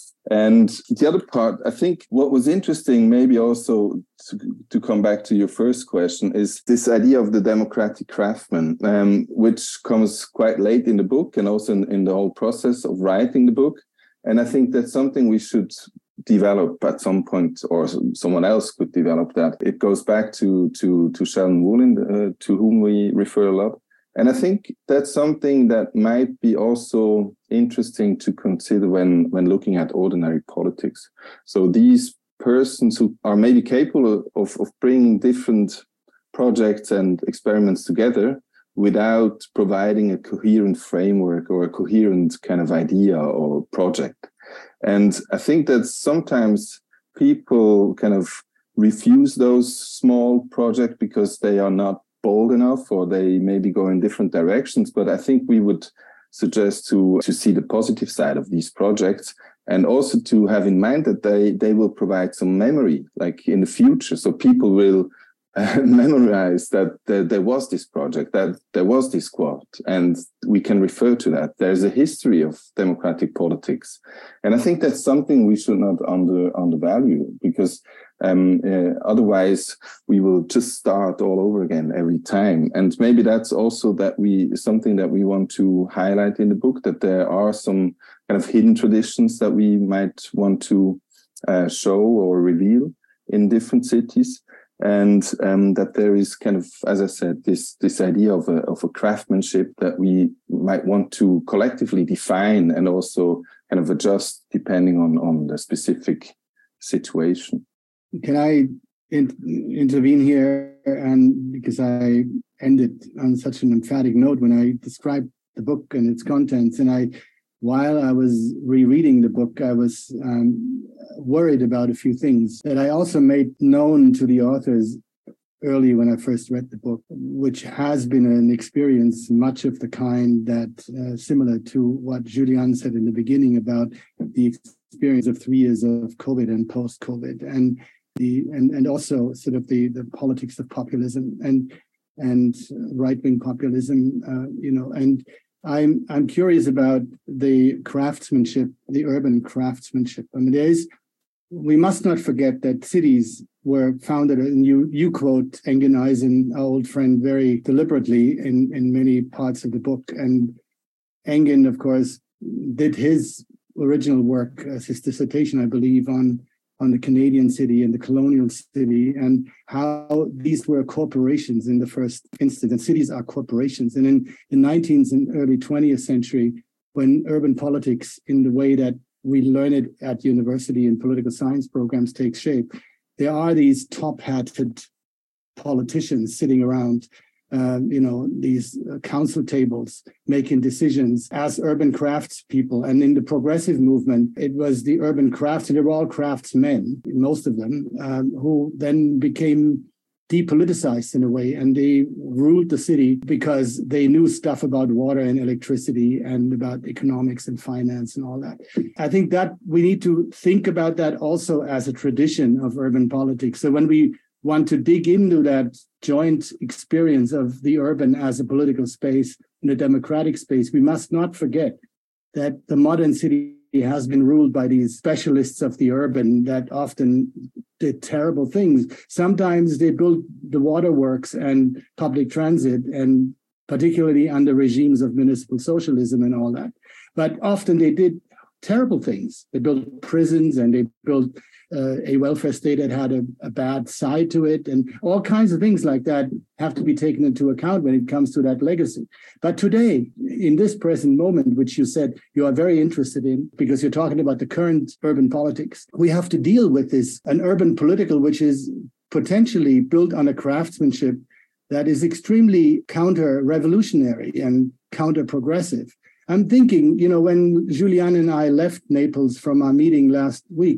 And the other part, I think what was interesting, maybe also to, to come back to your first question, is this idea of the democratic craftsman, um, which comes quite late in the book and also in, in the whole process of writing the book. And I think that's something we should develop at some point, or someone else could develop that. It goes back to, to, to Sheldon Woollin, uh, to whom we refer a lot. And I think that's something that might be also interesting to consider when, when looking at ordinary politics. So these persons who are maybe capable of, of bringing different projects and experiments together without providing a coherent framework or a coherent kind of idea or project. And I think that sometimes people kind of refuse those small projects because they are not bold enough, or they maybe go in different directions. But I think we would suggest to, to see the positive side of these projects, and also to have in mind that they, they will provide some memory, like in the future. So people will uh, memorize that there, there was this project, that there was this quote, and we can refer to that. There's a history of democratic politics. And I think that's something we should not under, undervalue, because Um, uh, otherwise, we will just start all over again every time. And maybe that's also that we something that we want to highlight in the book, that there are some kind of hidden traditions that we might want to uh, show or reveal in different cities. And um, that there is kind of, as I said, this this idea of a, of a craftsmanship that we might want to collectively define and also kind of adjust depending on, on the specific situation. Can I in, intervene here? And because I ended on such an emphatic note when I described the book and its contents, and I, while I was rereading the book, I was um, worried about a few things that I also made known to the authors early when I first read the book, which has been an experience much of the kind that uh, similar to what Julian said in the beginning about the experience of three years of COVID and post-COVID, and the and, and also sort of the, the politics of populism and and right-wing populism, uh, you know, and I'm I'm curious about the craftsmanship, the urban craftsmanship. I mean, there is, we must not forget that cities were founded, and you you quote Engin Eisen, our old friend, very deliberately in, in many parts of the book. And Engin, of course, did his original work as his dissertation, I believe, on on the Canadian city and the colonial city, and how these were corporations in the first instance, and cities are corporations. And in the nineteenth and early twentieth century, when urban politics, in the way that we learn it at university and political science programs, takes shape, there are these top-hatted politicians sitting around Uh, you know, these uh, council tables making decisions as urban crafts people. And in the progressive movement, it was the urban crafts, and they were all craftsmen, most of them, um, who then became depoliticized in a way, and they ruled the city because they knew stuff about water and electricity and about economics and finance and all that. I think that we need to think about that also as a tradition of urban politics. So when we want to dig into that joint experience of the urban as a political space and a democratic space, we must not forget that the modern city has been ruled by these specialists of the urban that often did terrible things. Sometimes they built the waterworks and public transit, and particularly under regimes of municipal socialism and all that. But often they did terrible things. They built prisons, and they built Uh, a welfare state that had a, a bad side to it, and all kinds of things like that have to be taken into account when it comes to that legacy. But today, in this present moment, which you said you are very interested in, because you're talking about the current urban politics, we have to deal with this, an urban political which is potentially built on a craftsmanship that is extremely counter-revolutionary and counter-progressive. I'm thinking, you know, when Julian and I left Naples from our meeting last week,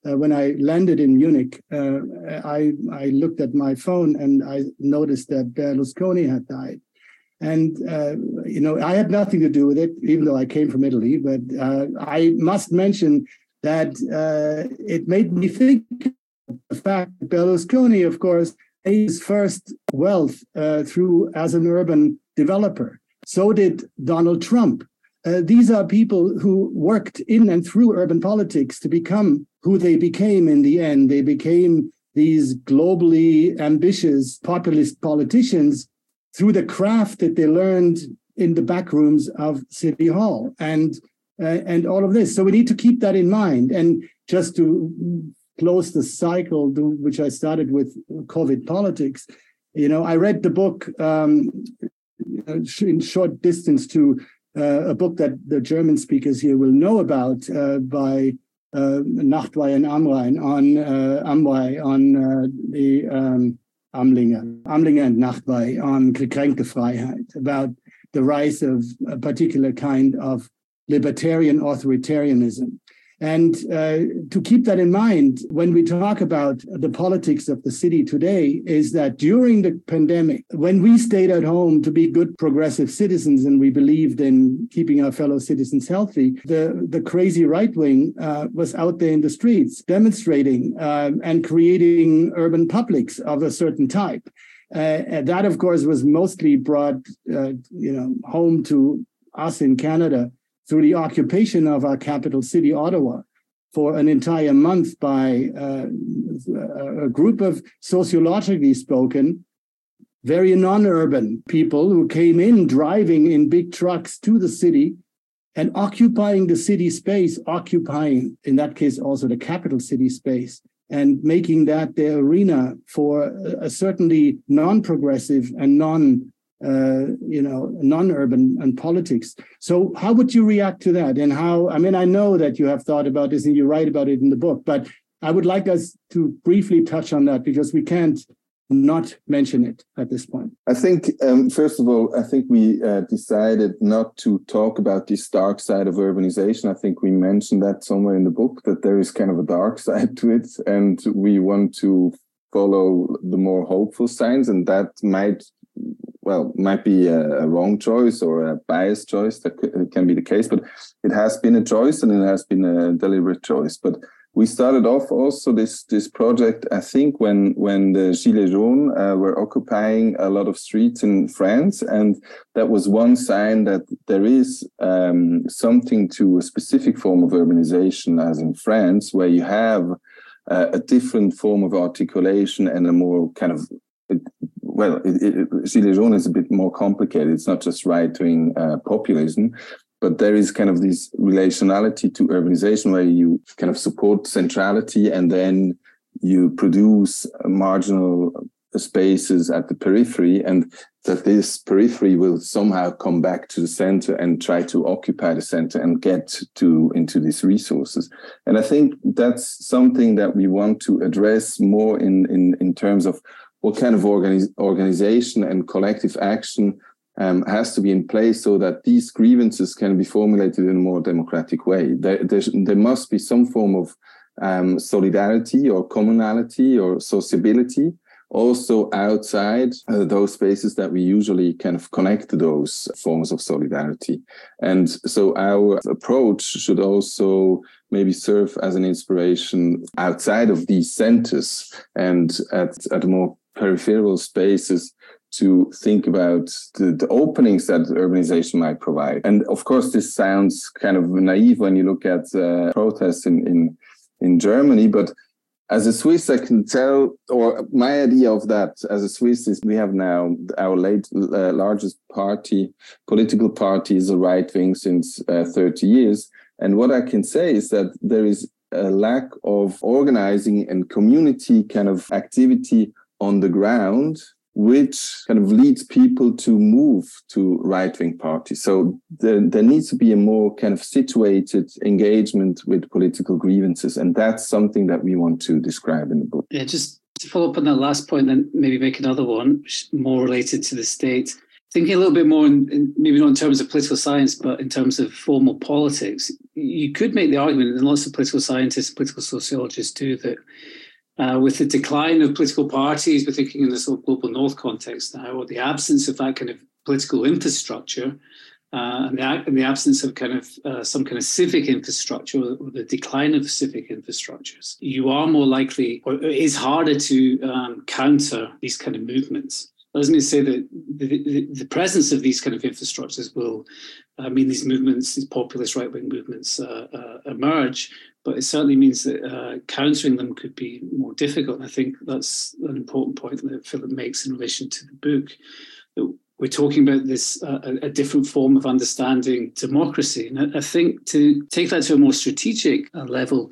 uh, when I landed in Munich, uh, I, I looked at my phone and I noticed that Berlusconi had died. And, uh, you know, I had nothing to do with it, even though I came from Italy. But uh, I must mention that uh, it made me think of the fact that Berlusconi, of course, made his first wealth uh, through as an urban developer. So did Donald Trump. Uh, these are people who worked in and through urban politics to become who they became in the end. They became these globally ambitious populist politicians through the craft that they learned in the back rooms of City Hall and, uh, and all of this. So we need to keep that in mind. And just to close the cycle, which I started with COVID politics, you know, I read the book um, in short distance to uh, a book that the German speakers here will know about uh, by uh, Nachtwey and Amrein on uh, Amway on uh, the um, Amlinger, Amlinger and Nachtwey on Gekränkte Freiheit, about the rise of a particular kind of libertarian authoritarianism. And uh, to keep that in mind, when we talk about the politics of the city today, is that during the pandemic, when we stayed at home to be good progressive citizens and we believed in keeping our fellow citizens healthy, the, the crazy right wing uh, was out there in the streets demonstrating uh, and creating urban publics of a certain type. Uh, and that, of course, was mostly brought uh, you know, home to us in Canada through the occupation of our capital city, Ottawa, for an entire month by uh, a group of sociologically spoken, very non-urban people who came in driving in big trucks to the city and occupying the city space, occupying, in that case, also the capital city space, and making that their arena for a certainly non-progressive and non Uh, you know, non-urban and politics. So how would you react to that? And how, I mean, I know that you have thought about this and you write about it in the book, but I would like us to briefly touch on that because we can't not mention it at this point. I think, um, first of all, I think we uh, decided not to talk about this dark side of urbanization. I think we mentioned that somewhere in the book, that there is kind of a dark side to it, and we want to follow the more hopeful signs, and that might well, might be a, a wrong choice or a biased choice. That c- can be the case, but it has been a choice and it has been a deliberate choice. But we started off also this this project, I think, when when the Gilets jaunes uh, were occupying a lot of streets in France, and that was one sign that there is um, something to a specific form of urbanization, as in France, where you have uh, a different form of articulation and a more kind of Well, it, it, Gilets jaunes is a bit more complicated. It's not just right-wing uh, populism, but there is kind of this relationality to urbanization where you kind of support centrality and then you produce marginal spaces at the periphery, and that this periphery will somehow come back to the center and try to occupy the center and get to into these resources. And I think that's something that we want to address more in, in, in terms of what kind of organiz- organization and collective action um, has to be in place so that these grievances can be formulated in a more democratic way. There, there, there must be some form of um, solidarity or commonality or sociability also outside uh, those spaces that we usually kind of connect to those forms of solidarity. And so our approach should also maybe serve as an inspiration outside of these centers and at, at more peripheral spaces to think about the, the openings that urbanization might provide. And of course, this sounds kind of naive when you look at uh, protests in, in, in Germany, but as a Swiss, I can tell, or my idea of that as a Swiss is we have now our late, uh, largest party, political party is a right wing since uh, thirty years. And what I can say is that there is a lack of organizing and community kind of activity on the ground, which kind of leads people to move to right-wing parties. So there, there needs to be a more kind of situated engagement with political grievances. And that's something that we want to describe in the book. Yeah, just to follow up on that last point and maybe make another one more related to the state. I thinking a little bit more, in, in, maybe not in terms of political science, but in terms of formal politics, you could make the argument, and lots of political scientists, political sociologists do, that uh, with the decline of political parties, we're thinking in the sort of global north context now, or the absence of that kind of political infrastructure, uh, and, the, and the absence of kind of uh, some kind of civic infrastructure, or, or the decline of civic infrastructures, you are more likely, or it is harder to um, counter these kind of movements. That doesn't mean to say that the, the, the presence of these kind of infrastructures will uh, mean these movements, these populist right-wing movements uh, uh, emerge, but it certainly means that uh, countering them could be more difficult. And I think that's an important point that Philip makes in relation to the book. That we're talking about this, uh, a, a different form of understanding democracy. And I, I think to take that to a more strategic uh, level,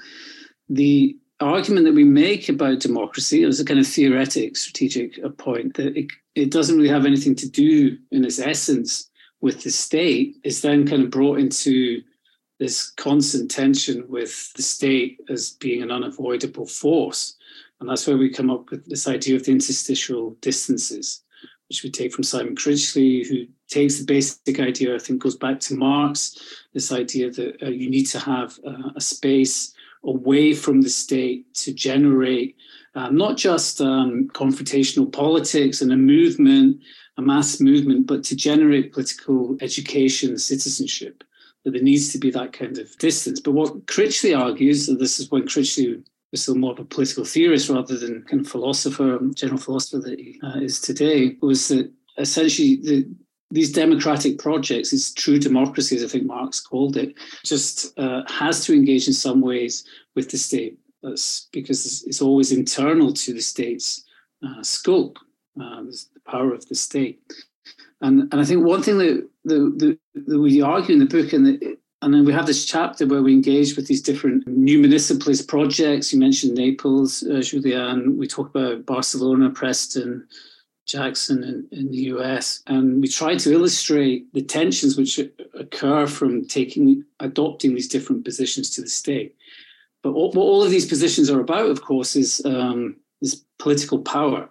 the argument that we make about democracy as a kind of theoretic, strategic point, that it, it doesn't really have anything to do in its essence with the state, is then kind of brought into this constant tension with the state as being an unavoidable force. And that's where we come up with this idea of the interstitial distances, which we take from Simon Critchley, who takes the basic idea, I think goes back to Marx, this idea that uh, you need to have uh, a space away from the state to generate uh, not just um, confrontational politics and a movement, a mass movement, but to generate political education, citizenship, that there needs to be that kind of distance. But what Critchley argues, and this is when Critchley was still more of a political theorist rather than kind of philosopher, general philosopher that he uh, is today, was that essentially the these democratic projects, these true democracies, I think Marx called it, just uh, has to engage in some ways with the state. That's because it's always internal to the state's uh, scope, uh, the power of the state. And and I think one thing that, that, that we argue in the book, and, the, and then we have this chapter where we engage with these different new municipalist projects. You mentioned Naples, uh, Julian. We talk about Barcelona, Preston, Jackson in, in the U S, and we try to illustrate the tensions which occur from taking, adopting these different positions to the state. But all, what all of these positions are about, of course, is um, is political power.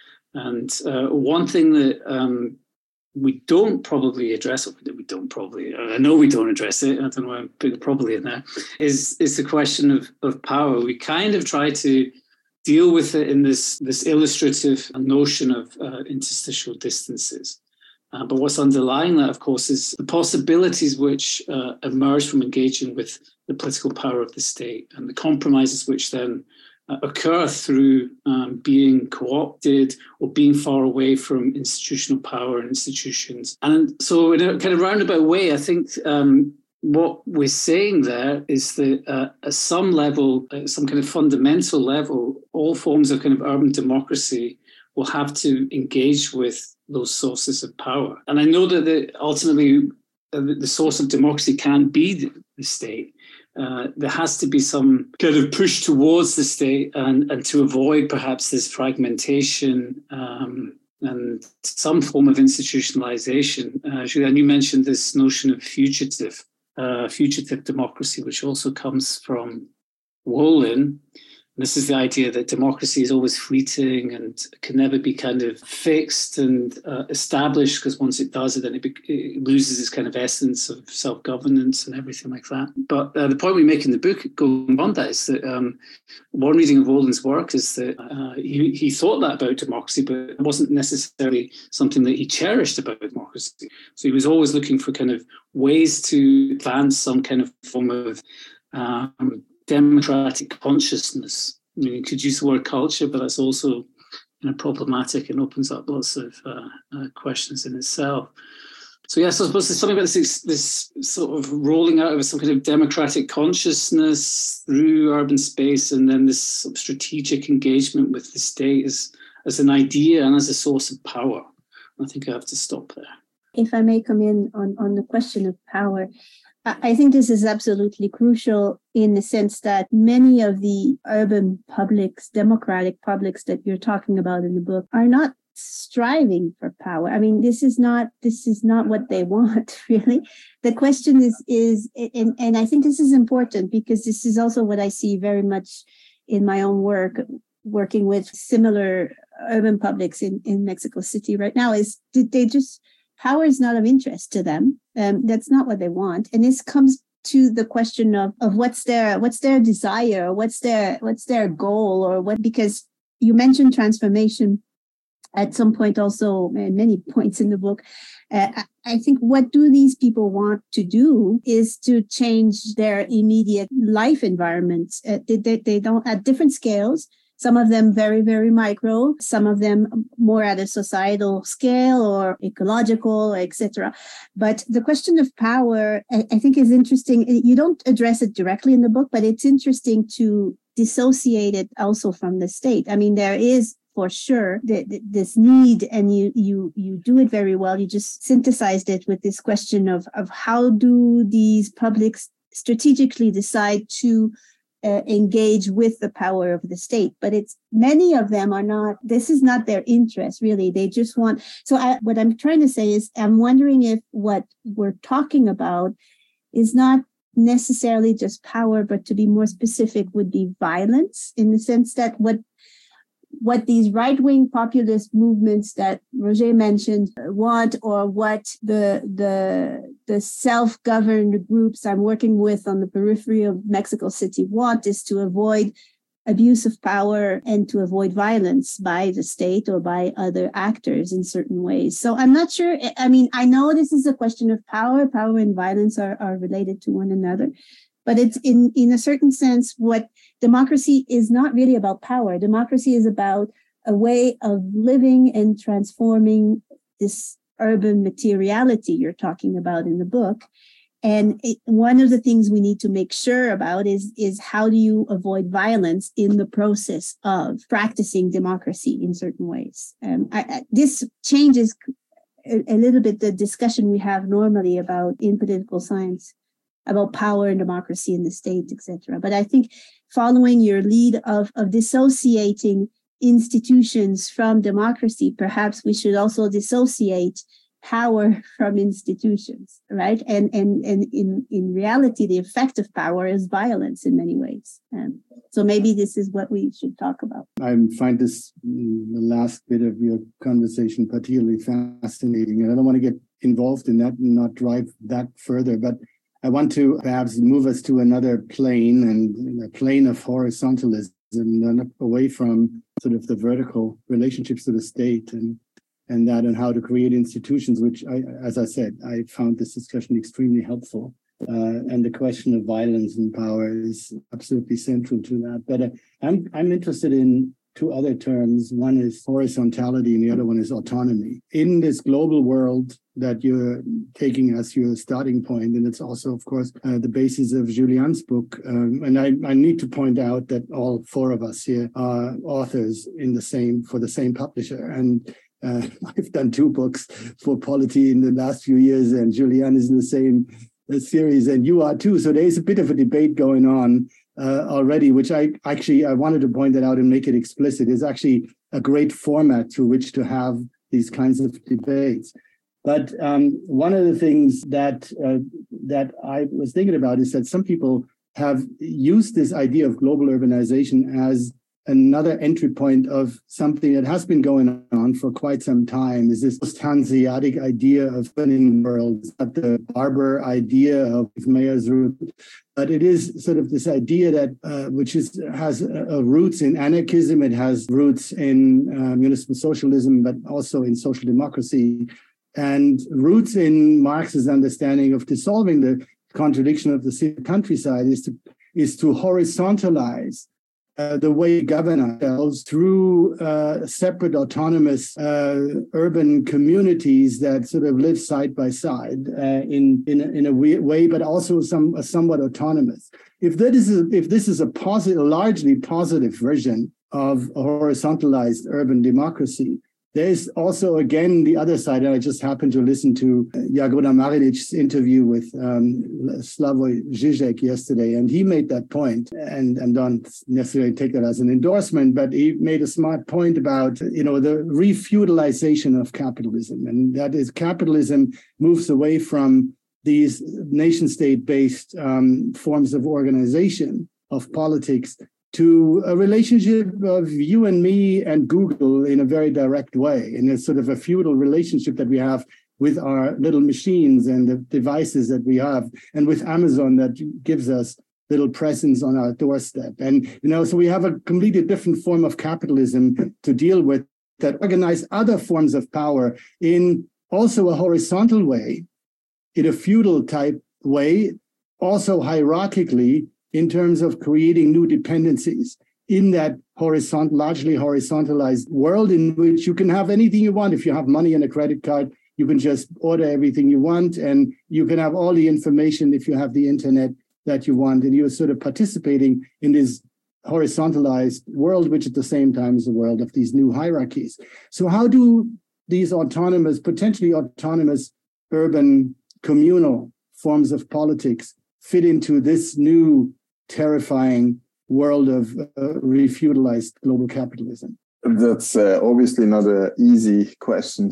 And uh, one thing that um, we don't probably address, or that we don't probably, I know we don't address it, I don't know why I'm putting probably in there, is, is the question of, of power. We kind of try to deal with it in this, this illustrative notion of uh, interstitial distances. Uh, but what's underlying that, of course, is the possibilities which uh, emerge from engaging with the political power of the state and the compromises which then uh, occur through um, being co-opted or being far away from institutional power and institutions. And so in a kind of roundabout way, I think um, what we're saying there is that uh, at some level, at some kind of fundamental level, all forms of kind of urban democracy will have to engage with those sources of power. And I know that the, ultimately uh, the source of democracy can't be the, the state. Uh, there has to be some kind of push towards the state and, and to avoid perhaps this fragmentation um, and some form of institutionalization. Uh, Julian, you mentioned this notion of fugitive Uh, fugitive democracy, which also comes from Wolin. This is the idea that democracy is always fleeting and can never be kind of fixed and uh, established, because once it does it, then it, be- it loses its kind of essence of self-governance and everything like that. But uh, the point we make in the book going beyond that is that um, one reading of Wolin's work is that uh, he, he thought that about democracy, but it wasn't necessarily something that he cherished about democracy. So he was always looking for kind of ways to advance some kind of form of um, democratic consciousness. I mean, you could use the word culture, but that's also you know, problematic and opens up lots of uh, uh, questions in itself. So yes, I suppose there's something about this, this sort of rolling out of some kind of democratic consciousness through urban space, and then this sort of strategic engagement with the state as, as an idea and as a source of power. I think I have to stop there. If I may come in on, on the question of power, I think this is absolutely crucial in the sense that many of the urban publics, democratic publics that you're talking about in the book, are not striving for power. I mean, this is not this is not what they want, really. The question is is and, and I think this is important because this is also what I see very much in my own work, working with similar urban publics in, in Mexico City right now, is did they just power is not of interest to them. Um, that's not what they want. And this comes to the question of, of what's their what's their desire, what's their what's their goal, or what, because you mentioned transformation at some point also, and many points in the book. Uh, I think what do these people want to do is to change their immediate life environments. Uh, they, they, they don't, at different scales, some of them very, very micro, some of them more at a societal scale or ecological, et cetera. But the question of power, I, I think, is interesting. You don't address it directly in the book, but it's interesting to dissociate it also from the state. I mean, there is for sure the, the, this need, and you you you do it very well. You just synthesized it with this question of of how do these publics strategically decide to Uh, engage with the power of the state. But it's many of them are not, this is not their interest, really. They just want, so I, what I'm trying to say is, I'm wondering if what we're talking about is not necessarily just power, but to be more specific would be violence, in the sense that what what these right-wing populist movements that Roger mentioned want, or what the the the self-governed groups I'm working with on the periphery of Mexico City want, is to avoid abuse of power and to avoid violence by the state or by other actors in certain ways. So I'm not sure. I mean, I know this is a question of power. Power and violence are, are related to one another. But it's in, in a certain sense, what democracy is not really about power. Democracy is about a way of living and transforming this urban materiality you're talking about in the book. And it, one of the things we need to make sure about is, is how do you avoid violence in the process of practicing democracy in certain ways. Um, I, I, this changes a, a little bit the discussion we have normally about in political science, about power and democracy in the state, et cetera. But I think following your lead of, of dissociating institutions from democracy, perhaps we should also dissociate power from institutions, right? And and and in, in reality, the effect of power is violence in many ways. Um, so maybe this is what we should talk about. I find this, the last bit of your conversation, particularly fascinating. And I don't want to get involved in that and not drive that further, but I want to perhaps move us to another plane, and a plane of horizontalism, and away from sort of the vertical relationships to the state and and that, and how to create institutions, which, I, as I said, I found this discussion extremely helpful. Uh, and the question of violence and power is absolutely central to that. But uh, I'm I'm interested in two other terms. One is horizontality, and the other one is autonomy. In this global world that you're taking as your starting point, and it's also, of course, uh, the basis of Julian's book. Um, and I, I need to point out that all four of us here are authors in the same for the same publisher. And uh, I've done two books for Polity in the last few years, and Julian is in the same uh, series, and you are too. So there's a bit of a debate going on uh, already, which I actually I wanted to point that out and make it explicit. It's actually a great format through which to have these kinds of debates. But um, one of the things that uh, that I was thinking about is that some people have used this idea of global urbanization as another entry point of something that has been going on for quite some time. Is this post-Hanseatic idea of urban worlds, not the Barber idea of Mayer's root, but it is sort of this idea that uh, which is has uh, roots in anarchism. It has roots in uh, municipal socialism, but also in social democracy, and roots in Marx's understanding of dissolving the contradiction of the city countryside is to is to horizontalize Uh, the way we govern ourselves through uh, separate autonomous uh, urban communities that sort of live side by side uh, in in a, in a way, but also some uh, somewhat autonomous. If that is a, if this is a positive, largely positive version of a horizontalized urban democracy, there's also, again, the other side. And I just happened to listen to Jagoda Maridic's interview with um, Slavoj Žižek yesterday, and he made that point, and, and don't necessarily take that as an endorsement, but he made a smart point about, you know, the refeudalization of capitalism. And that is, capitalism moves away from these nation-state-based um, forms of organization of politics to a relationship of you and me and Google in a very direct way, in a sort of a feudal relationship that we have with our little machines and the devices that we have, and with Amazon that gives us little presents on our doorstep. And, you know, so we have a completely different form of capitalism to deal with that organize other forms of power in also a horizontal way, in a feudal type way, also hierarchically in terms of creating new dependencies in that horizontal, largely horizontalized world in which you can have anything you want. If you have money and a credit card, you can just order everything you want, and you can have all the information if you have the internet that you want, and you're sort of participating in this horizontalized world, which at the same time is a world of these new hierarchies. So how do these autonomous, potentially autonomous urban communal forms of politics fit into this new terrifying world of uh, refeudalized global capitalism? That's uh, obviously not an easy question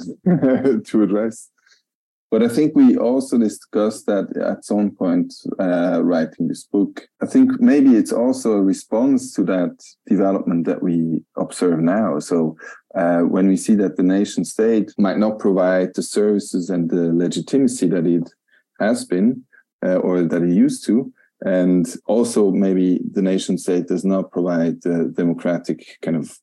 to address. But I think we also discussed that at some point uh, writing this book. I think maybe it's also a response to that development that we observe now. So uh, when we see that the nation state might not provide the services and the legitimacy that it has been uh, or that it used to, and also maybe the nation state does not provide the democratic kind of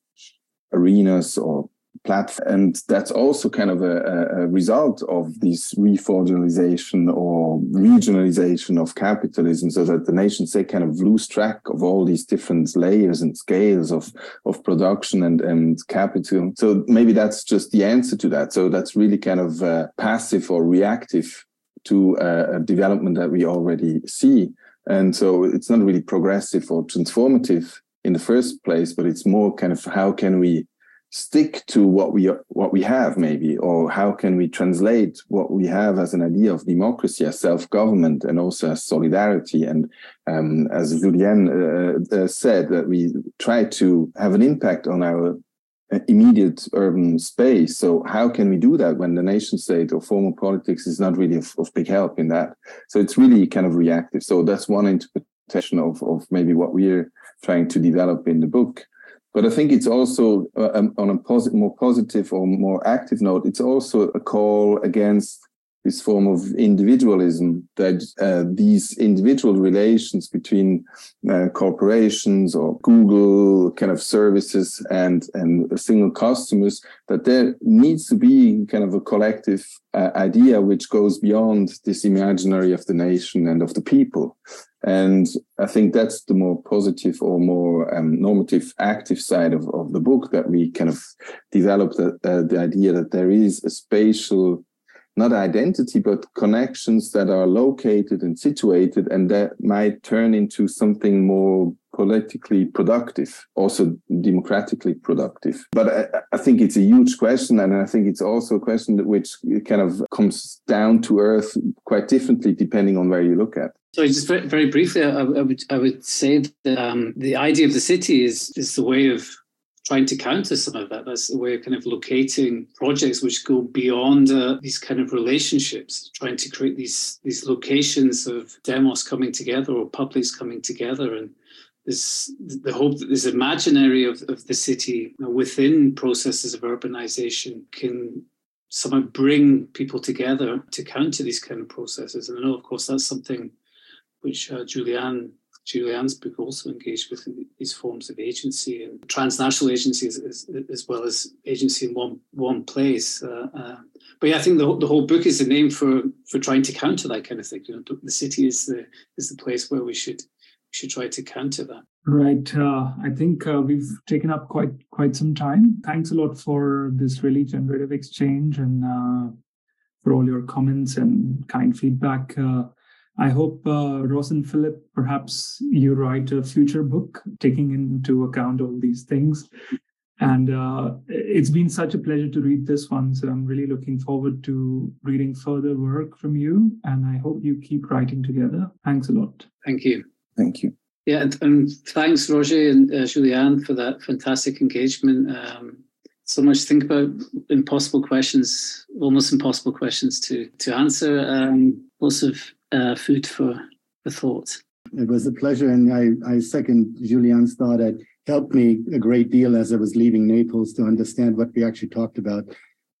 arenas or platform. And that's also kind of a, a result of this refeudalization or regionalization of capitalism, so that the nation state kind of lose track of all these different layers and scales of, of production and, and capital. So maybe that's just the answer to that. So that's really kind of uh, passive or reactive to uh, a development that we already see. And so it's not really progressive or transformative in the first place, but it's more kind of how can we stick to what we what we have, maybe, or how can we translate what we have as an idea of democracy, as self-government, and also as solidarity. And um, as Julien uh, uh, said, that we try to have an impact on our immediate urban space. So how can we do that when the nation state or formal politics is not really of, of big help in that? So it's really kind of reactive. So that's one interpretation of, of maybe what we're trying to develop in the book. But I think it's also, uh, um, on a posit- more positive or more active note, it's also a call against this form of individualism, that uh, these individual relations between uh, corporations or Google kind of services and, and single customers, that there needs to be kind of a collective uh, idea which goes beyond this imaginary of the nation and of the people. And I think that's the more positive or more um, normative, active side of, of the book, that we kind of developed the, uh, the idea that there is a spatial, not identity, but connections that are located and situated, and that might turn into something more politically productive, also democratically productive. But I, I think it's a huge question, and I think it's also a question that which kind of comes down to earth quite differently depending on where you look at. So just very, very briefly, I, I would I would say that um, the idea of the city is is the way of trying to counter some of that. That's the way of kind of locating projects which go beyond uh, these kind of relationships, trying to create these these locations of demos coming together or publics coming together. And this the hope that this imaginary of, of the city, you know, within processes of urbanization can somehow bring people together to counter these kind of processes. And I know, of course, that's something which uh, Julian Julian's book also engaged with, these forms of agency and transnational agency as, as, as well as agency in one one place. Uh, uh, but yeah, I think the the whole book is a name for for trying to counter that kind of thing. You know, the city is the is the place where we should we should try to counter that. Right. Uh, I think uh, we've taken up quite quite some time. Thanks a lot for this really generative exchange and uh, for all your comments and kind feedback. Uh, I hope, uh, Ross and Philip, perhaps you write a future book taking into account all these things. And uh, it's been such a pleasure to read this one. So I'm really looking forward to reading further work from you. And I hope you keep writing together. Thanks a lot. Thank you. Thank you. Yeah, and, and thanks, Roger and uh, Julian, for that fantastic engagement. Um, so much to think about, impossible questions, almost impossible questions to, to answer. Um, lots of Uh, food for, for thought. It was a pleasure, and I, I second Julian's thought. It helped me a great deal as I was leaving Naples to understand what we actually talked about.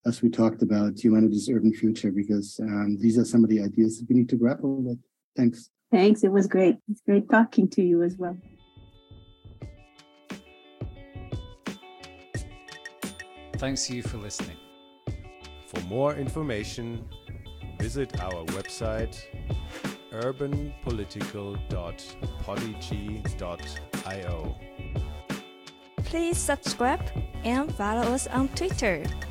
as we talked about humanity's urban future, because um, these are some of the ideas that we need to grapple with. Thanks. Thanks. It was great. It's great talking to you as well. Thanks to you for listening. For more information, visit our website urban political dot podigy dot io. Please subscribe and follow us on Twitter.